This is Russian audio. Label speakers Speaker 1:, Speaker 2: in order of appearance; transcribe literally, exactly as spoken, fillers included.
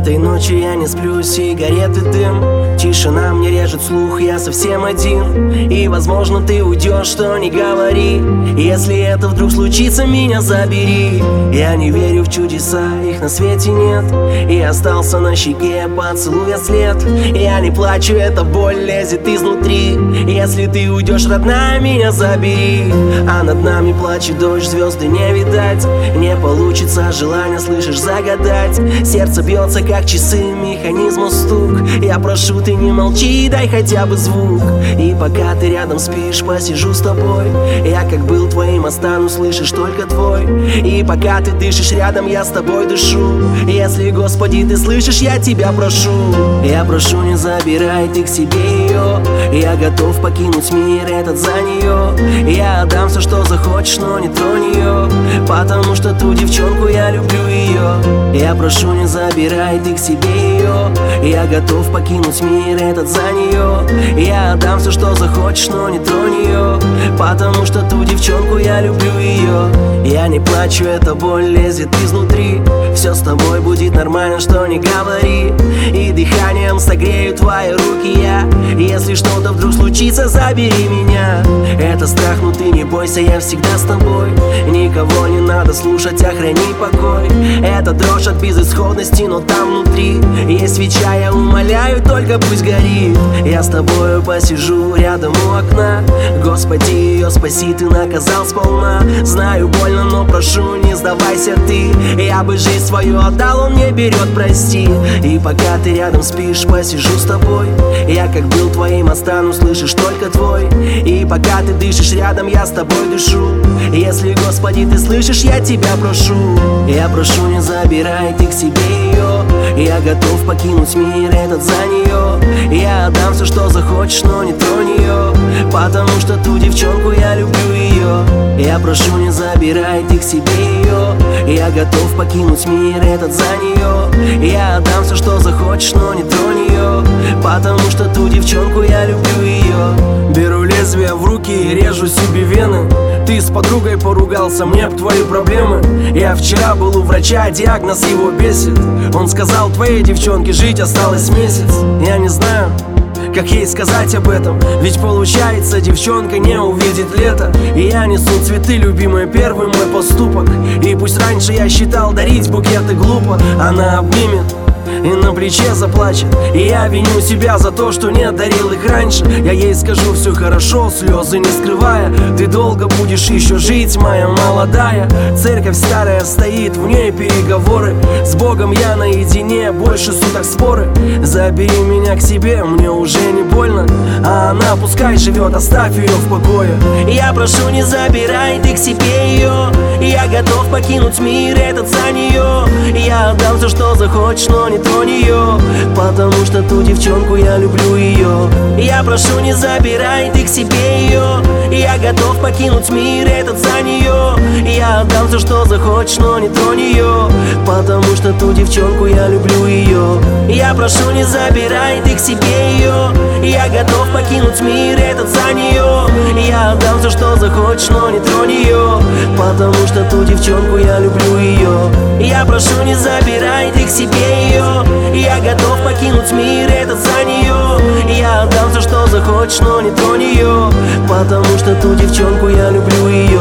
Speaker 1: Этой ночью я не сплю, сигареты, дым. Тишина мне режет слух, я совсем один. И возможно ты уйдешь, что не говори. Если это вдруг случится, меня забери. Я не верю в чудеса, их на свете нет. И остался на щеке поцелуя след. Я не плачу, эта боль лезет изнутри. Если ты уйдешь, родная, меня забери. А над нами плачет дождь, звезды не видать. Не получится желание, слышишь, загадать. Сердце бьется, как часы, механизму стук. Я прошу, ты не молчи, дай хотя бы звук. И пока ты рядом спишь, посижу с тобой. Я как был твоим, останусь, слышишь, только твой. И пока ты дышишь рядом, я с тобой дышу. Если, Господи, ты слышишь, я тебя прошу. Я прошу, не забирай ты к себе ее. Я готов покинуть мир этот за нее. Я отдам все, что захочешь, но не тронь ее. Потому что ту девчонку я люблю ее. Я прошу, не забирай ты к себе ее. Я готов покинуть мир этот за нее. Я отдам все, что захочешь, но не тронь ее. Потому что ту девчонку я люблю ее. Я не плачу, эта боль лезет изнутри. Все с тобой будет нормально, что не говори. И дыханием согрею твои руки я. Если что-то вдруг случится, забери меня. Это страх, но ты не бойся, я всегда с тобой. Никого не надо слушать, охрани покой. Это дрожь от безысходности, но там внутри есть свеча, я умоляю, только пусть горит. Я с тобою посижу рядом у окна. Господи, ее спаси, ты наказал сполна. Знаю, больно, но прошу, не сдавайся ты. Я бы жизнь свою отдал, он не берет, прости. И пока ты рядом спишь, посижу с тобой. Я как был твоим, останусь, слышишь, только твой. И пока ты дышишь рядом, я с тобой дышу. Если, Господи, ты слышишь, я тебя прошу. Я прошу, не забирай ты к себе ее. Я готов покинуть мир этот за нее. Я отдам все, что захочешь, но не тронь ее. Потому что ту девчонку я люблю ее. Я прошу, не забирай ты к себе ее. Я готов покинуть мир этот за нее. Я отдам все, что захочешь, но не тронь ее. Потому что ту девчонку я люблю ее. Беру лезвие в руки и режу себе вены. Ты с подругой поругался, мне б твои проблемы. Я вчера был у врача, диагноз его бесит. Он сказал, твоей девчонке жить осталось месяц. Я не знаю, как ей сказать об этом. Ведь получается, девчонка не увидит лето. И я несу цветы, любимая, первый мой поступок. И пусть раньше я считал дарить букеты глупо, она обнимет и на плече заплачет. И я виню себя за то, что не дарил их раньше. Я ей скажу, все хорошо, слезы не скрывая. Ты долго будешь еще жить, моя молодая. Церковь старая стоит, в ней переговоры. С Богом я наедине, больше суток споры. Забери меня к себе, мне уже не больно. А она пускай живет, оставь ее в покое. Я прошу, не забирай ты к себе ее. Я готов покинуть мир этот за нее. Я отдам все, что захочешь, но не тронь ее. Потому что ту девчонку я люблю ее. Я прошу, не забирай ты к себе ее. Я готов покинуть мир этот за нее. Я отдам все, что захочешь, но не тронь ее. Потому что ту девчонку я люблю ее. Я прошу, не забирай ты к себе ее. Я готов покинуть мир этот за нее. Я отдам все, что захочешь, но не тронь ее. Потому что ту девчонку я люблю ее. Я прошу, не забирай ты к себе ее. Я готов покинуть мир этот за нее. Я отдам все, что захочешь, но не тронь ее. Потому что ту девчонку я люблю ее.